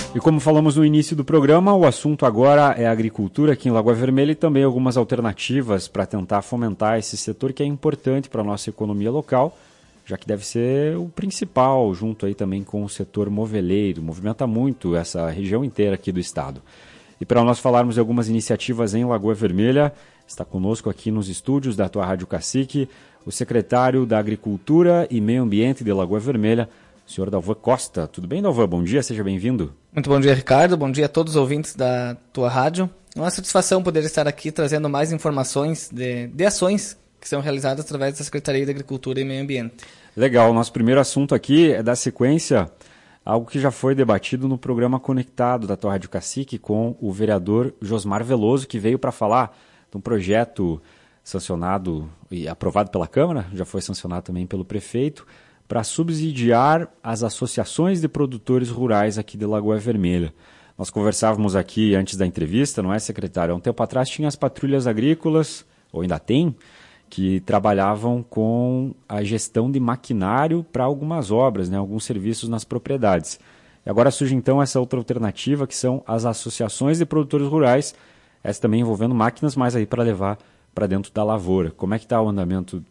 E como falamos no início do programa, o assunto agora é a agricultura aqui em Lagoa Vermelha e também algumas alternativas para tentar fomentar esse setor que é importante para a nossa economia local, já que deve ser o principal, junto aí também com o setor moveleiro, movimenta muito essa região inteira aqui do estado. E para nós falarmos de algumas iniciativas em Lagoa Vermelha, está conosco aqui nos estúdios da tua Rádio Cacique, o secretário da Agricultura e Meio Ambiente de Lagoa Vermelha, o senhor Dalvan Costa. Tudo bem, Dalvan? Bom dia, seja bem-vindo. Muito bom dia, Ricardo. Bom dia a todos os ouvintes da tua rádio. É uma satisfação poder estar aqui trazendo mais informações de ações que são realizadas através da Secretaria de Agricultura e Meio Ambiente. Legal, nosso primeiro assunto aqui é dar sequência a algo que já foi debatido no programa Conectado da tua Rádio Cacique com o vereador Josmar Veloso, que veio para falar de um projeto sancionado e aprovado pela Câmara, já foi sancionado também pelo prefeito, para subsidiar as associações de produtores rurais aqui de Lagoa Vermelha. Nós conversávamos aqui antes da entrevista, não é, secretário? Há um tempo atrás tinha as patrulhas agrícolas, ou ainda tem, que trabalhavam com a gestão de maquinário para algumas obras, né, alguns serviços nas propriedades. E agora surge então essa outra alternativa, que são as associações de produtores rurais, essa também envolvendo máquinas, mas aí para levar para dentro da lavoura. Como é que está o andamento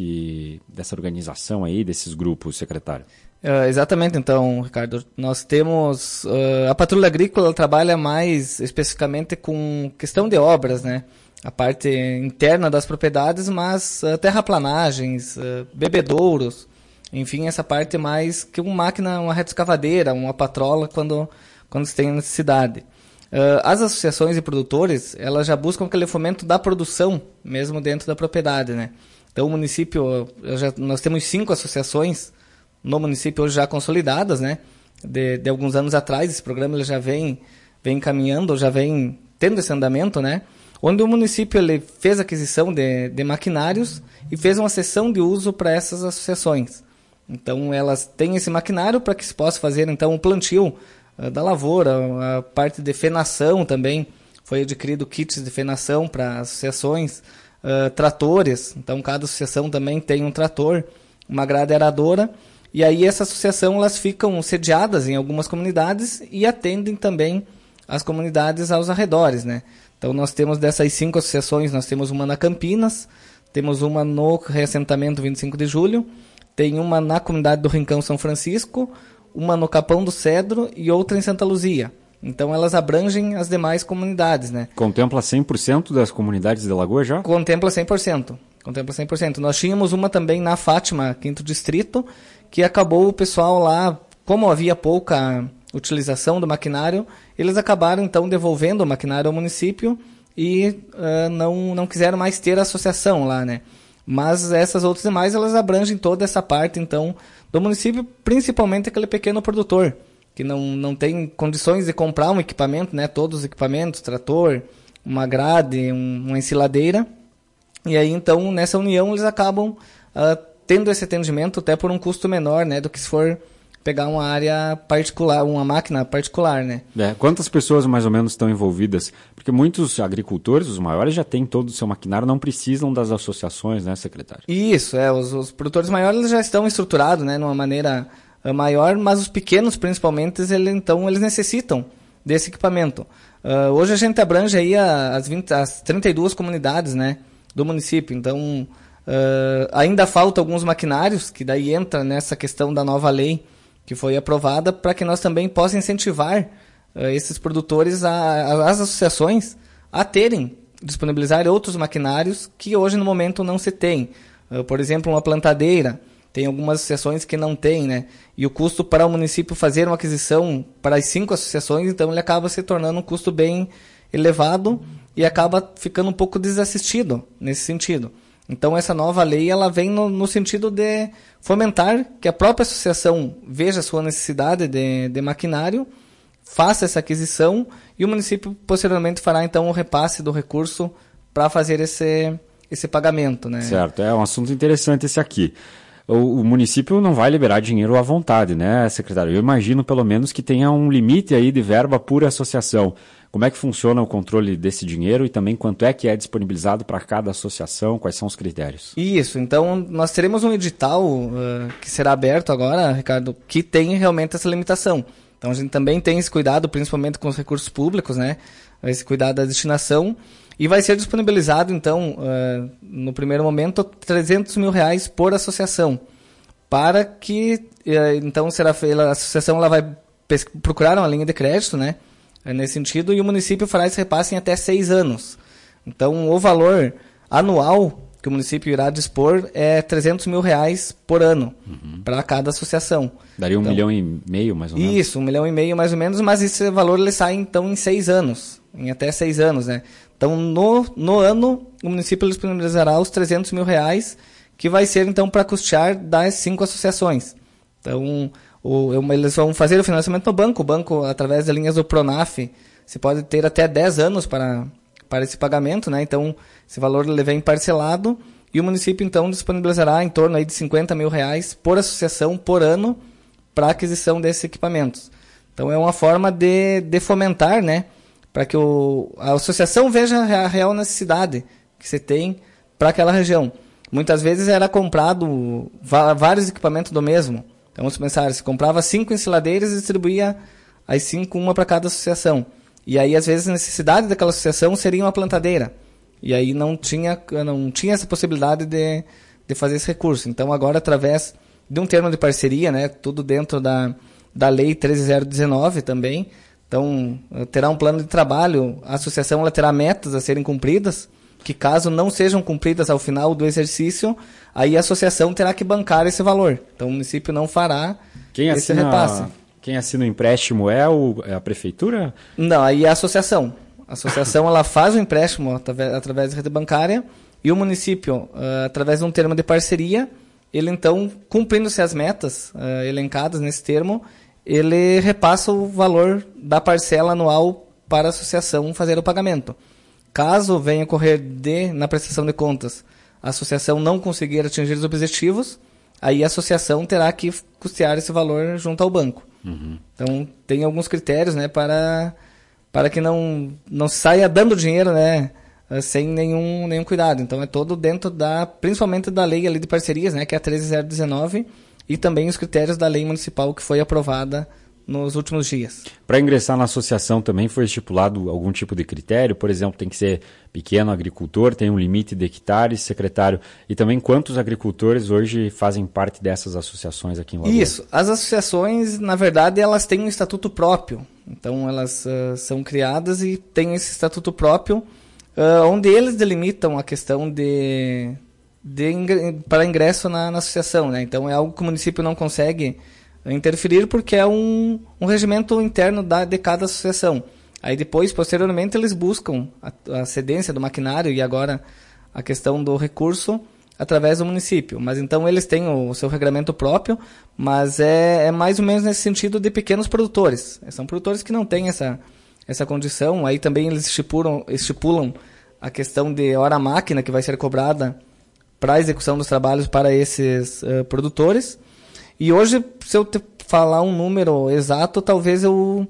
dessa organização aí, desses grupos, secretário? Exatamente, então, Ricardo. Nós temos... a patrulha agrícola trabalha mais especificamente com questão de obras, né? A parte interna das propriedades, mas terraplanagens, bebedouros, enfim, essa parte mais que uma máquina, uma retroescavadeira, uma patrola quando se tem necessidade. As associações de produtores, elas já buscam aquele fomento da produção, mesmo dentro da propriedade, né? Então, o município, nós temos 5 associações no município hoje já consolidadas, né? De alguns anos atrás, esse programa ele já vem caminhando, já vem tendo esse andamento, né? Onde o município ele fez aquisição de maquinários e fez uma cessão de uso para essas associações. Então, elas têm esse maquinário para que se possa fazer, então, um plantio da lavoura, a parte de fenação também, foi adquirido kits de fenação para associações, tratores, então cada associação também tem um trator, uma grade aradora, e aí essa associação elas ficam sediadas em algumas comunidades e atendem também as comunidades aos arredores, né? Então nós temos dessas 5 associações, nós temos uma na Campinas, temos uma no reassentamento 25 de Julho, tem uma na comunidade do Rincão São Francisco, uma no Capão do Cedro e outra em Santa Luzia. Então elas abrangem as demais comunidades, né? Contempla 100% das comunidades de Lagoa já? Contempla 100%. Nós tínhamos uma também na Fátima, 5º Distrito, que acabou o pessoal lá, como havia pouca utilização do maquinário, eles acabaram então devolvendo o maquinário ao município e não quiseram mais ter associação lá, né? Mas essas outras demais, elas abrangem toda essa parte, então, do município, principalmente aquele pequeno produtor, que não tem condições de comprar um equipamento, né? Todos os equipamentos, trator, uma grade, uma ensiladeira. E aí, então, nessa união, eles acabam tendo esse atendimento até por um custo menor, né? Do que se for pegar uma área particular, uma máquina particular, né? Quantas pessoas mais ou menos estão envolvidas? Porque muitos agricultores, os maiores, já têm todo o seu maquinário, não precisam das associações, né, secretário? Isso, os produtores maiores eles já estão estruturados, né, de uma maneira maior, mas os pequenos, principalmente, eles necessitam desse equipamento. Hoje a gente abrange aí as 32 comunidades, né, do município, então ainda faltam alguns maquinários, que daí entra nessa questão da nova lei, que foi aprovada para que nós também possamos incentivar esses produtores, as associações, a disponibilizar outros maquinários que hoje no momento não se tem. Por exemplo, uma plantadeira, tem algumas associações que não tem, né? E o custo para o município fazer uma aquisição para as 5 associações, então ele acaba se tornando um custo bem elevado e acaba ficando um pouco desassistido nesse sentido. Então, essa nova lei ela vem no sentido de fomentar que a própria associação veja a sua necessidade de maquinário, faça essa aquisição e o município posteriormente fará então o repasse do recurso para fazer esse pagamento, né? Certo, é um assunto interessante esse aqui. O município não vai liberar dinheiro à vontade, né, secretário? Eu imagino pelo menos que tenha um limite aí de verba por associação. Como é que funciona o controle desse dinheiro e também quanto é que é disponibilizado para cada associação? Quais são os critérios? Isso, então nós teremos um edital que será aberto agora, Ricardo, que tem realmente essa limitação. Então a gente também tem esse cuidado, principalmente com os recursos públicos, né? Esse cuidado da destinação. E vai ser disponibilizado, então, no primeiro momento, R$300 mil por associação. Para que, então, a associação ela vai procurar uma linha de crédito, né? Nesse sentido, e o município fará esse repasse em até 6 anos. Então, o valor anual que o município irá dispor é R$300 mil por ano para cada associação. Daria então, 1,5 milhão, mais ou menos? Isso, 1,5 milhão mais ou menos, mas esse valor ele sai então em 6 anos, em até 6 anos, né? Então, no ano, o município disponibilizará os R$300 mil, que vai ser então para custear das 5 associações. Então, eles vão fazer o financiamento no banco. O banco, através das linhas do Pronaf, você pode ter até 10 anos para esse pagamento, né? Então, esse valor ele vem parcelado e o município, então, disponibilizará em torno aí de R$50 mil por associação por ano para a aquisição desses equipamentos. Então, é uma forma de fomentar, né? Para que a associação veja a real necessidade que você tem para aquela região. Muitas vezes era comprado vários equipamentos do mesmo. Então, vamos pensar, se comprava 5 ensiladeiras e distribuía as 5, uma para cada associação. E aí, às vezes, a necessidade daquela associação seria uma plantadeira. E aí não tinha essa possibilidade de fazer esse recurso. Então, agora, através de um termo de parceria, né, tudo dentro da Lei 13.019 também, então, terá um plano de trabalho, a associação ela terá metas a serem cumpridas, que caso não sejam cumpridas ao final do exercício, aí a associação terá que bancar esse valor. Então, o município não fará esse repasse. Quem assina o empréstimo é a prefeitura? Não, aí é a associação. A associação ela faz o empréstimo através da rede bancária e o município, através de um termo de parceria, ele então, cumprindo-se as metas elencadas nesse termo, ele repassa o valor da parcela anual para a associação fazer o pagamento. Caso venha ocorrer na prestação de contas, a associação não conseguir atingir os objetivos, aí a associação terá que custear esse valor junto ao banco. Então, tem alguns critérios, né, para que não saia dando dinheiro, né, sem nenhum cuidado. Então, é todo dentro principalmente da lei ali de parcerias, né, que é a 13.019, e também os critérios da lei municipal que foi aprovada nos últimos dias. Para ingressar na associação também foi estipulado algum tipo de critério? Por exemplo, tem que ser pequeno agricultor, tem um limite de hectares, secretário, e também quantos agricultores hoje fazem parte dessas associações aqui em Lagoa? Isso, as associações, na verdade, elas têm um estatuto próprio, então elas são criadas e têm esse estatuto próprio, onde eles delimitam a questão para ingresso na associação, né? Então é algo que o município não consegue interferir porque é um regimento interno de cada associação. Aí depois, posteriormente, eles buscam a cedência do maquinário e agora a questão do recurso através do município. Mas então eles têm o seu regramento próprio, mas é mais ou menos nesse sentido de pequenos produtores. São produtores que não têm essa condição. Aí também eles estipulam a questão de hora-máquina que vai ser cobrada para a execução dos trabalhos para esses produtores. E hoje, se eu te falar um número exato, talvez eu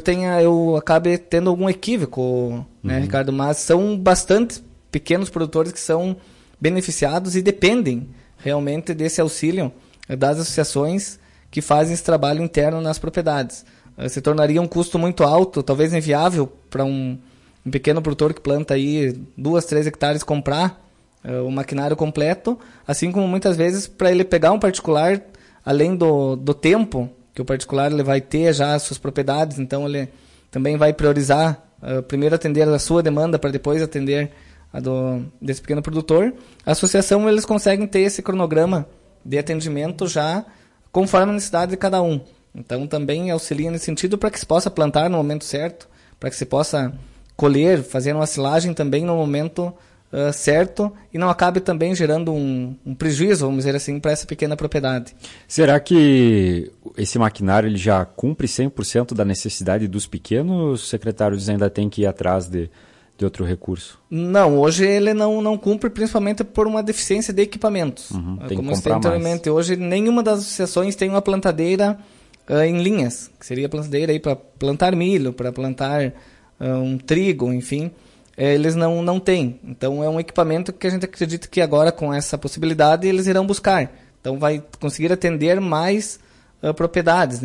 acabe tendo algum equívoco, né, Ricardo? Mas são bastante pequenos produtores que são beneficiados e dependem realmente desse auxílio das associações que fazem esse trabalho interno nas propriedades. Se tornaria um custo muito alto, talvez inviável para um pequeno produtor que planta aí 2, 3 hectares comprar o maquinário completo, assim como muitas vezes para ele pegar um particular, além do tempo que o particular ele vai ter já as suas propriedades, então ele também vai priorizar, primeiro atender a sua demanda para depois atender a desse pequeno produtor. A associação eles conseguem ter esse cronograma de atendimento já conforme a necessidade de cada um. Então também auxilia nesse sentido para que se possa plantar no momento certo, para que se possa colher, fazer uma silagem também no momento certo e não acabe também gerando um prejuízo, vamos dizer assim, para essa pequena propriedade. Será que esse maquinário ele já cumpre 100% da necessidade dos pequenos secretários, ainda tem que ir atrás de outro recurso? Não, hoje ele não cumpre, principalmente por uma deficiência de equipamentos. Tem que comprar mais. Hoje nenhuma das associações tem uma plantadeira em linhas, que seria a plantadeira aí para plantar milho, para plantar um trigo, enfim. Eles não têm. Então é um equipamento que a gente acredita que agora com essa possibilidade eles irão buscar. Então vai conseguir atender mais propriedades, né?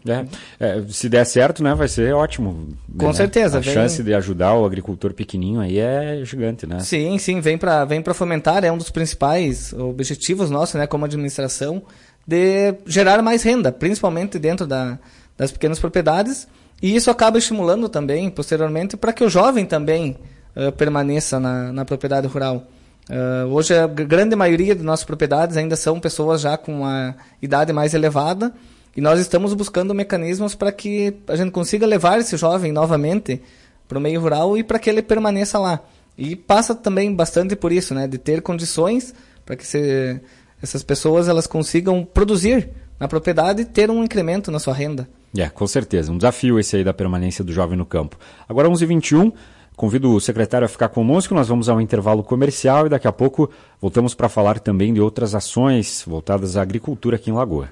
Se der certo, né, vai ser ótimo. Com certeza. A chance de ajudar o agricultor pequenininho aí é gigante, né? Sim, vem para fomentar, é um dos principais objetivos nossos, né, como administração, de gerar mais renda, principalmente dentro das pequenas propriedades, e isso acaba estimulando também, posteriormente, para que o jovem também permaneça na propriedade rural. Hoje a grande maioria das nossas propriedades ainda são pessoas já com uma idade mais elevada, e nós estamos buscando mecanismos para que a gente consiga levar esse jovem novamente para o meio rural e para que ele permaneça lá. E passa também bastante por isso, né, de ter condições para que essas pessoas elas consigam produzir na propriedade e ter um incremento na sua renda. Com certeza. Um desafio esse aí da permanência do jovem no campo. Agora 11h21. Convido o secretário a ficar conosco, nós vamos ao intervalo comercial e daqui a pouco voltamos para falar também de outras ações voltadas à agricultura aqui em Lagoa.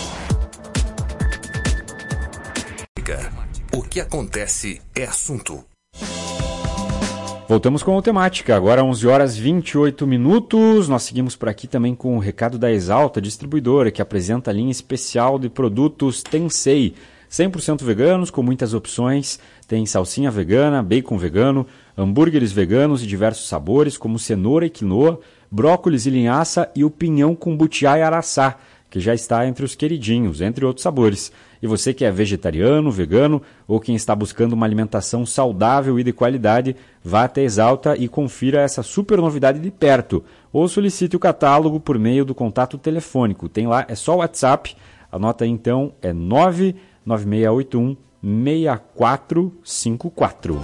O que acontece é assunto. Voltamos com a temática, agora 11h28. Nós seguimos por aqui também com o recado da Exalta, distribuidora, que apresenta a linha especial de produtos Tensei. 100% veganos, com muitas opções. Tem salsinha vegana, bacon vegano, hambúrgueres veganos de diversos sabores, como cenoura e quinoa, brócolis e linhaça e o pinhão com butiá e araçá, que já está entre os queridinhos, entre outros sabores. E você que é vegetariano, vegano ou quem está buscando uma alimentação saudável e de qualidade, vá até Exalta e confira essa super novidade de perto. Ou solicite o catálogo por meio do contato telefônico. Tem lá, é só o WhatsApp. Anota aí então, é 99681-6454.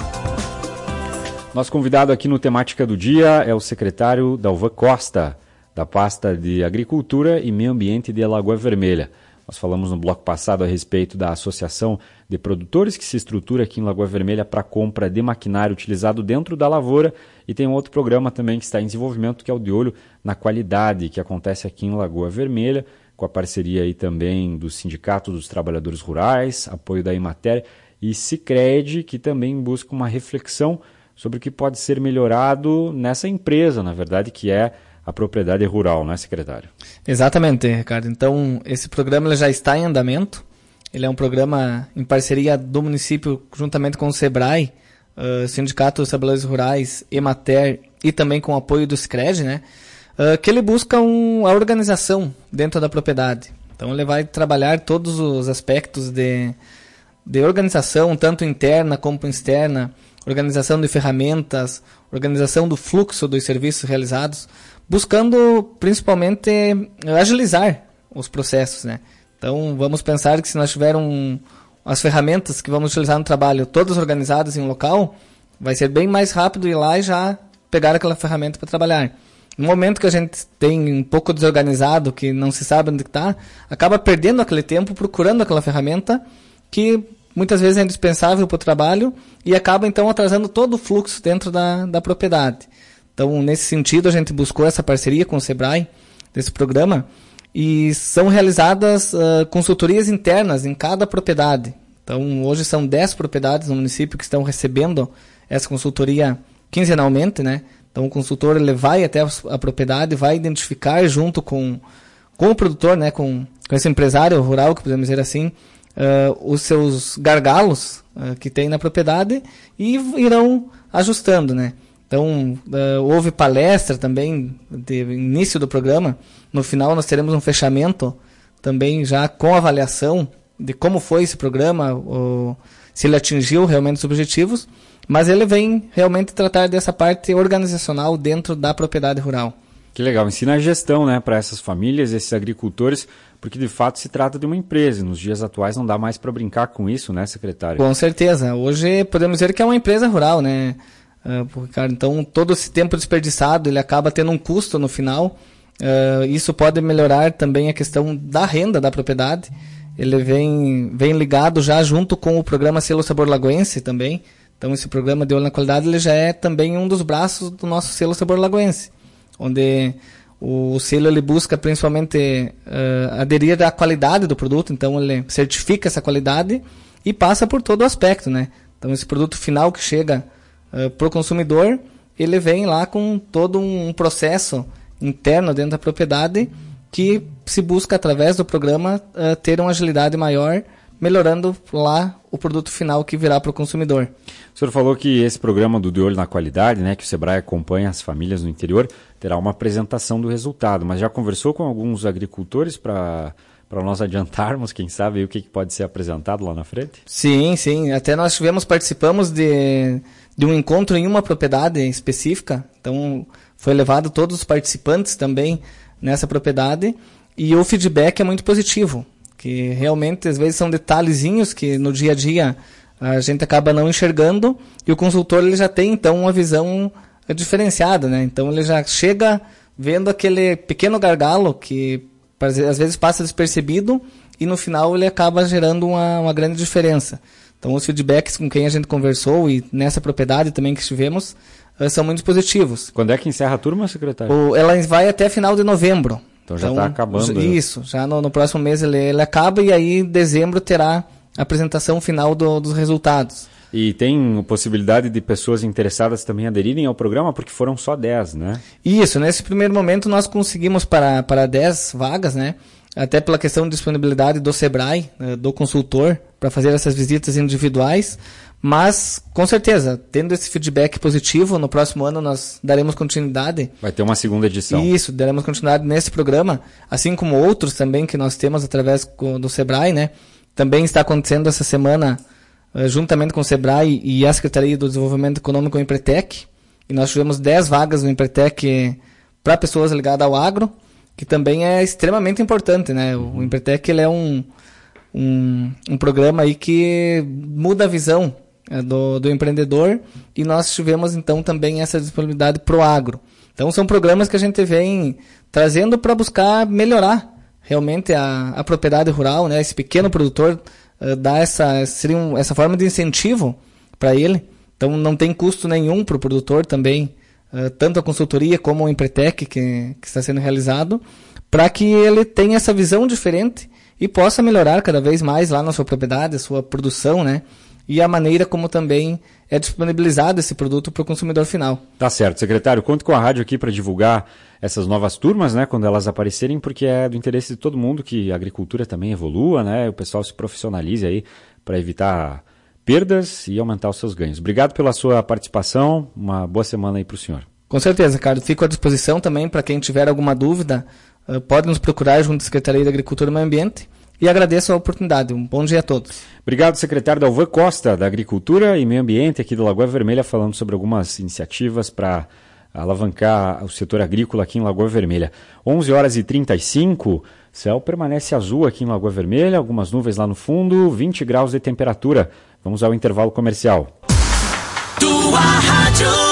Nosso convidado aqui no Temática do Dia é o secretário Dalvan Costa, da pasta de Agricultura e Meio Ambiente de Lagoa Vermelha. Nós falamos no bloco passado a respeito da associação de produtores que se estrutura aqui em Lagoa Vermelha para compra de maquinário utilizado dentro da lavoura, e tem um outro programa também que está em desenvolvimento, que é o De Olho na Qualidade, que acontece aqui em Lagoa Vermelha, com a parceria aí também do Sindicato dos Trabalhadores Rurais, apoio da Emater e Sicredi, que também busca uma reflexão sobre o que pode ser melhorado nessa empresa, na verdade, que é a propriedade rural, não é, secretário? Exatamente, Ricardo. Então, esse programa ele já está em andamento. Ele é um programa em parceria do município, juntamente com o SEBRAE, Sindicato dos Trabalhadores Rurais, Emater e também com o apoio do Sicredi, né? Que ele busca a organização dentro da propriedade. Então, ele vai trabalhar todos os aspectos de organização, tanto interna como externa, organização de ferramentas, organização do fluxo dos serviços realizados, buscando principalmente agilizar os processos, né? Então vamos pensar que se nós tivermos as ferramentas que vamos utilizar no trabalho todas organizadas em um local, vai ser bem mais rápido ir lá e já pegar aquela ferramenta para trabalhar. No momento que a gente tem um pouco desorganizado, que não se sabe onde está, acaba perdendo aquele tempo procurando aquela ferramenta que muitas vezes é indispensável para o trabalho e acaba então atrasando todo o fluxo dentro da propriedade. Então, nesse sentido, a gente buscou essa parceria com o SEBRAE, desse programa, e são realizadas consultorias internas em cada propriedade. Então, hoje são 10 propriedades no município que estão recebendo essa consultoria quinzenalmente, né? Então, o consultor ele vai até a propriedade, vai identificar junto com o produtor, né? Com esse empresário rural, que podemos dizer assim, os seus gargalos que tem na propriedade e irão ajustando, né? Então, houve palestra também de início do programa. No final, nós teremos um fechamento também já com avaliação de como foi esse programa, se ele atingiu realmente os objetivos, mas ele vem realmente tratar dessa parte organizacional dentro da propriedade rural. Que legal, ensina a gestão, né, para essas famílias, esses agricultores, porque de fato se trata de uma empresa. Nos dias atuais não dá mais para brincar com isso, né, secretário? Com certeza. Hoje podemos dizer que é uma empresa rural, né, Ricardo? Então todo esse tempo desperdiçado ele acaba tendo um custo no final. Isso pode melhorar também a questão da renda da propriedade. Ele vem ligado já junto com o programa Selo Sabor Lagoense também. Então esse programa de olho na qualidade ele já é também um dos braços do nosso Selo Sabor Lagoense, onde o selo ele busca principalmente aderir à qualidade do produto. Então ele certifica essa qualidade e passa por todo o aspecto, né? Então esse produto final que chega para o consumidor, ele vem lá com todo um processo interno dentro da propriedade que se busca através do programa ter uma agilidade maior melhorando lá o produto final que virá para o consumidor. O senhor falou que esse programa do De Olho na Qualidade, né, que o Sebrae acompanha as famílias no interior, terá uma apresentação do resultado, mas já conversou com alguns agricultores para nós adiantarmos, quem sabe, o que pode ser apresentado lá na frente? Sim. Até nós participamos de um encontro em uma propriedade específica, então foi levado todos os participantes também nessa propriedade e o feedback é muito positivo, que realmente às vezes são detalhezinhos que no dia a dia a gente acaba não enxergando e o consultor ele já tem então uma visão diferenciada, né? Então ele já chega vendo aquele pequeno gargalo que às vezes passa despercebido e no final ele acaba gerando uma grande diferença. Então os feedbacks com quem a gente conversou e nessa propriedade também que estivemos são muito positivos. Quando é que encerra a turma, secretário? Ela vai até final de novembro. Então já está acabando. Isso, já no próximo mês ele acaba e aí em dezembro terá a apresentação final dos resultados. E tem possibilidade de pessoas interessadas também aderirem ao programa, porque foram só 10, né? Isso, nesse primeiro momento nós conseguimos para 10 vagas, né? Até pela questão de disponibilidade do Sebrae, do consultor, para fazer essas visitas individuais. Mas, com certeza, tendo esse feedback positivo, no próximo ano nós daremos continuidade. Vai ter uma segunda edição. Isso, daremos continuidade nesse programa, assim como outros também que nós temos através do Sebrae, né? Também está acontecendo essa semana, juntamente com o Sebrae e a Secretaria do Desenvolvimento Econômico, o Empretec. E nós tivemos 10 vagas no Empretec para pessoas ligadas ao agro, que também é extremamente importante, né? O Empretec ele é um programa aí que muda a visão do empreendedor e nós tivemos então também essa disponibilidade pro agro. Então são programas que a gente vem trazendo para buscar melhorar realmente a propriedade rural, né? Esse pequeno produtor dar essa forma de incentivo para ele. Então não tem custo nenhum para o produtor também, tanto a consultoria como o Empretec que está sendo realizado, para que ele tenha essa visão diferente e possa melhorar cada vez mais lá na sua propriedade, a sua produção, né? E a maneira como também é disponibilizado esse produto para o consumidor final. Tá certo, secretário. Conto com a rádio aqui para divulgar essas novas turmas, né? Quando elas aparecerem, porque é do interesse de todo mundo que a agricultura também evolua, né? O pessoal se profissionalize aí para evitar perdas e aumentar os seus ganhos. Obrigado pela sua participação. Uma boa semana aí para o senhor. Com certeza, Carlos. Fico à disposição também para quem tiver alguma dúvida. Pode nos procurar junto à Secretaria da Agricultura e Meio Ambiente e agradeço a oportunidade. Um bom dia a todos. Obrigado, secretário Dalvan Costa, da Agricultura e Meio Ambiente aqui da Lagoa Vermelha, falando sobre algumas iniciativas para alavancar o setor agrícola aqui em Lagoa Vermelha. 11h35, céu permanece azul aqui em Lagoa Vermelha, algumas nuvens lá no fundo, 20 graus de temperatura. Vamos ao intervalo comercial. Tua rádio.